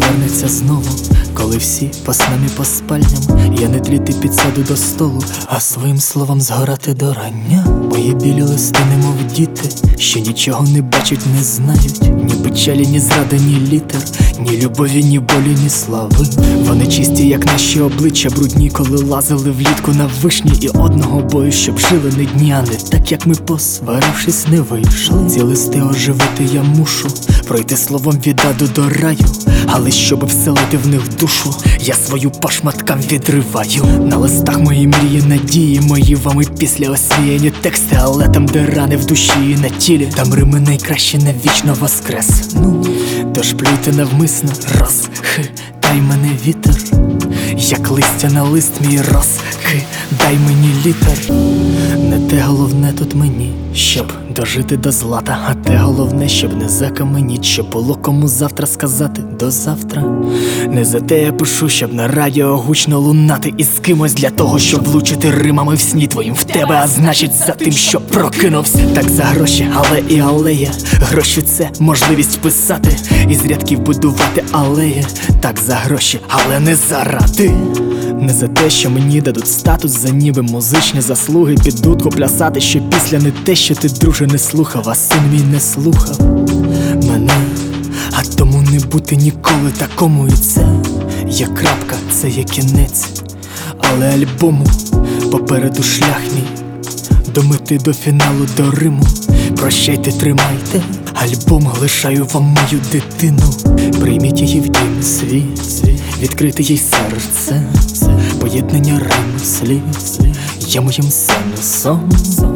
повернеться знову, коли всі поснами по спальням. Я не тліти підсаду до столу, а своїм словом згорати до рання. Мої білі листи, немов діти, що нічого не бачать, не знають. Ні печалі, ні зради, ні літер, ні любові, ні болі, ні слави. Вони чисті, як наші обличчя, брудні, коли лазили влітку на вишні. І одного бою, щоб жили не дні, а не так, як ми, посварившись, не вийшли. Ці листи оживити я мушу, пройти словом від аду до раю. Але щоби вселити в них душу, я свою по шматкам відриваю. На листах мої мрії, надії, мої вами після освіяні тексти. Але там, де рани в душі і на тілі, там Рими найкраще навічно воскрес. Ну, тож плюйте навмисно, розхитай мене вітер, як листя на лист мій, розкидай мені літер. Не те головне тут мені, щоб дожити до злата, а те головне, щоб не закаменіть, щоб було кому завтра сказати до завтра. Не за те я пишу, щоб на радіо гучно лунати із кимось, для того, щоб влучити римами в сні твоїм в тебе, а значить за тим, що прокинувся. Так за гроші, але і алея. Гроші — це можливість писати, із рядків будувати алеї. Так за гроші, але не заради. Не за те, що мені дадуть статус, за ніби музичні заслуги, під дудку плясати, що після не те, що ти, друже, не слухав, а син мій не слухав мене. А тому не бути ніколи такому, і це є крапка, це є кінець. Але альбому попереду шлях мій, до мети, до фіналу, до Риму. Прощайте, тримайте, альбом лишаю вам мою дитину. Прийміть її в дім свій, відкрити їй серце, поєднання рим, слів є моїм сенсом.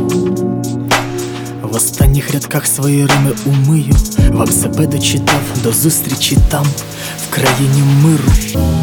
В останніх рядках свої рими умию, вам себе дочитав, до зустрічі там, в країні миру.